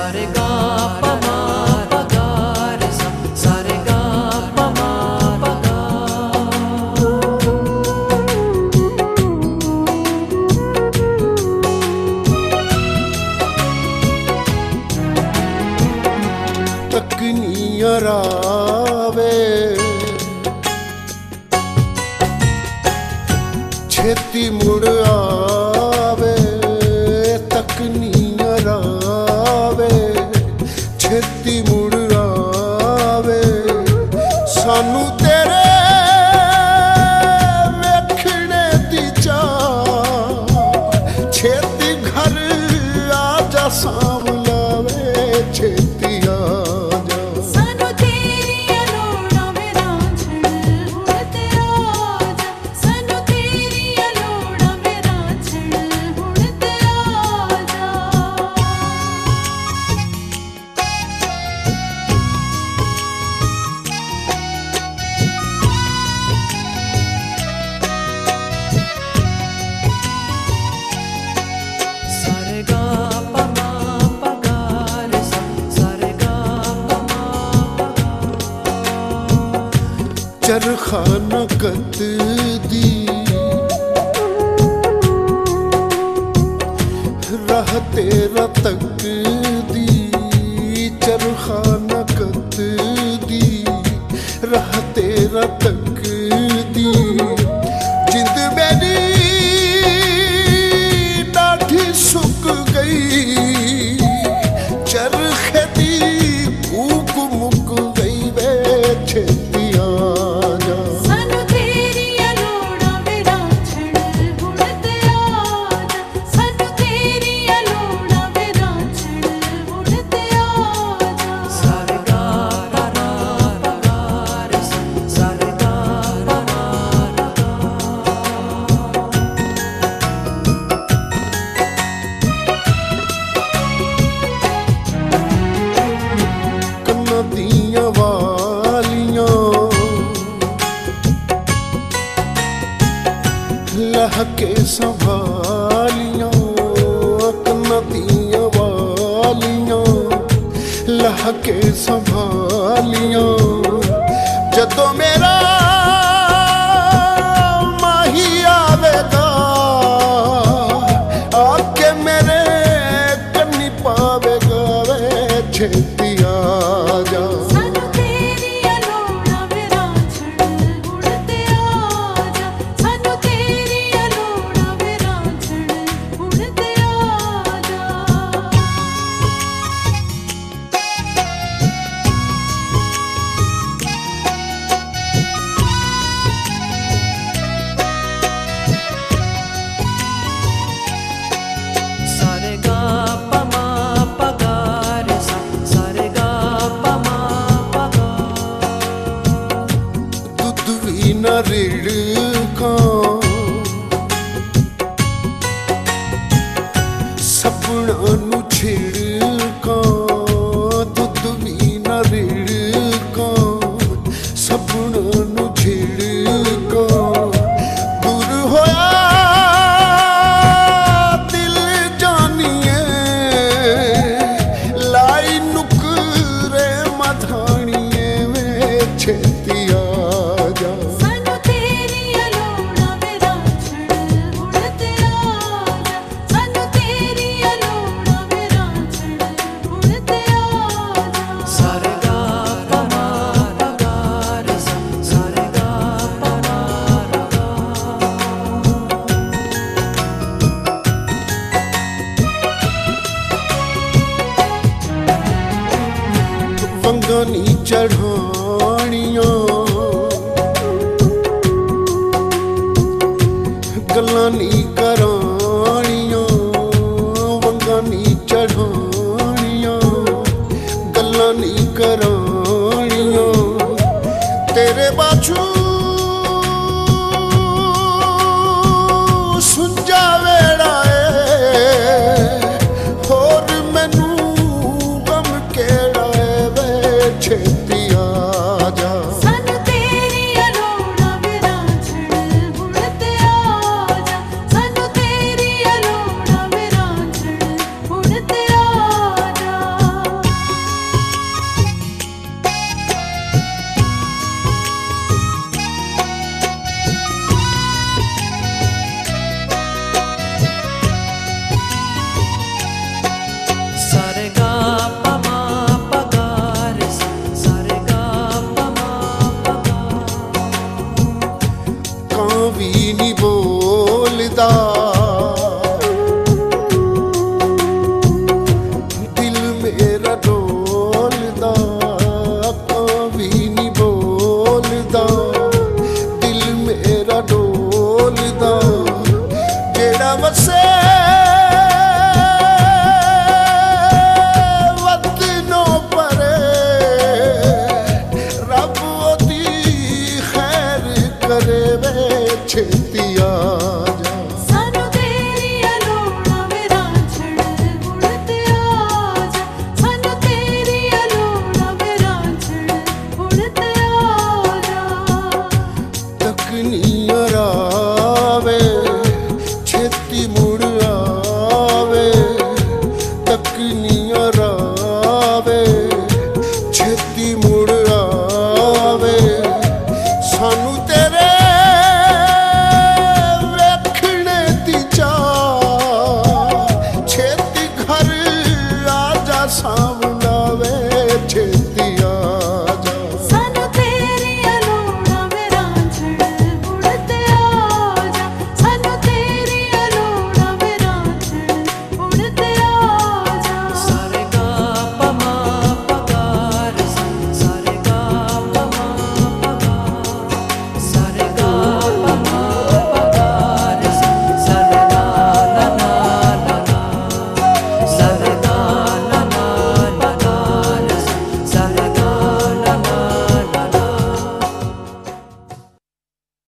सारे गा प मा प गा रे सा सारे गा प मा प गा। तकनी रावे छेती मुड़ आवे, तकनी रावे छेती मुड़ आवे, सानू तेरे वेखने दी चाह, छेती घर आजा साम लावे, छेती आजा। सानू तेरिया लोड़ा वे रांझण हुण ते आजा, सानू तेरिया लोड़ा वे रांझण हुण ते आजा। सारे गा प मा प गा रे सा सारे गा प मा प गा। चरखा नकत दी राह तेरा तक दी, चरखा नकत दी राह तेरा तक दी, जिंद मेरी डाठी सुक गई, चरखे दी भूख मुक गई वे, छेती आजा। सानू तेरिया लोड़ा वे रांझण हुण ते आजा, सानू तेरिया लोड़ा वे रांझण हुण ते आजा। सारे गा प रा प गा रे सा सारे गा प रा प गा। कन्ना दियां वालियां लहके संभालियां, कन्ना दियां वालियां लहके संभालियां, जदों मेरा माही आवेगा आके मेरे कन्नी पावेगा वे, छेती आजा। सानू तेरिया लोड़ा वे रांझण हुण ते आजा, सानू तेरिया लोड़ा वे रांझण हुण ते आजा। सारे गा प मा प गा रे सा सारे गा प मा प गा। दुध भी न रिड़का सपना नू छिड़